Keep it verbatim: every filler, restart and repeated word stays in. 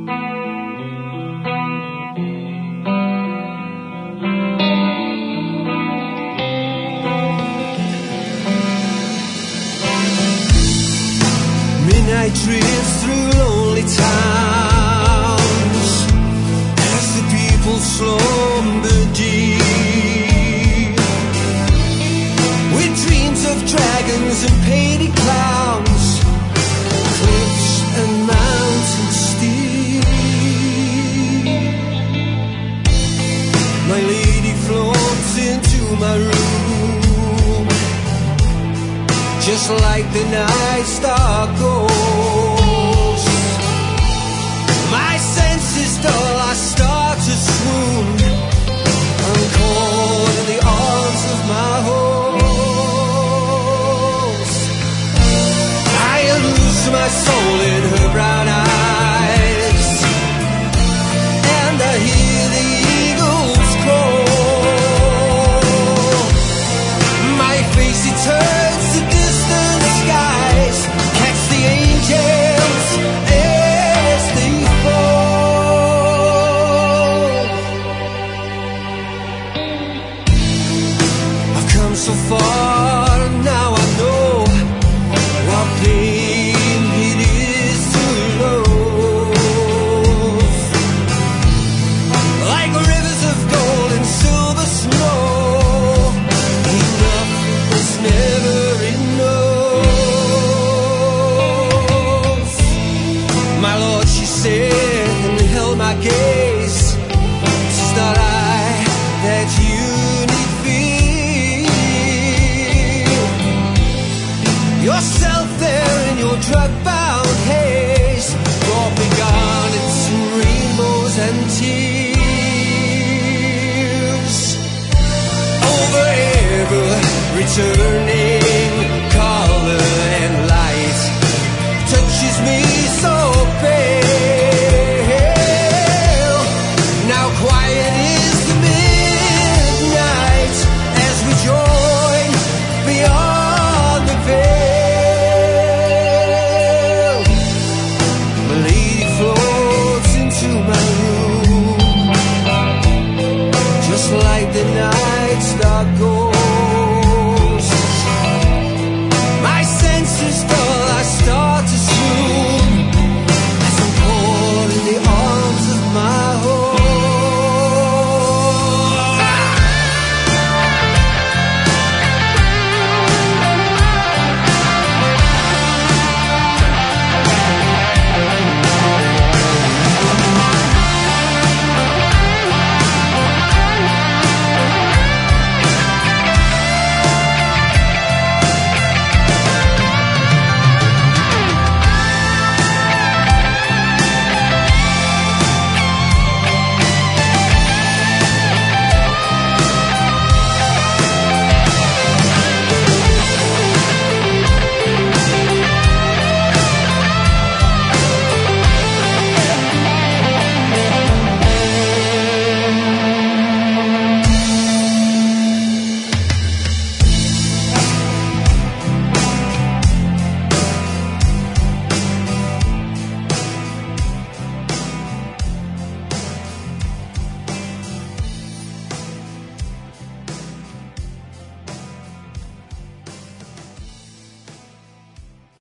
Midnight drifts through lonely towns as the people slumber deep, with dreams of dragons and painted clowns, cliffs and mountains steep. My lady floats into my room, just like the night star goes. My senses dull, I start to swoon. I'm caught in the arms of my host. I lose my soul in her brown eyes, and I hear the eagles crow. My face, it turns to distant skies, catch the angels as they fall. I've come so far, now I know what pain it is to love. Like rivers of gold and silver snow, enough was never enough. My Lord, she said, and held my gaze. It's not I that you need fear. Yourself there in your drug-bound haze brought me garnets and rainbows and tears. Over ever returning,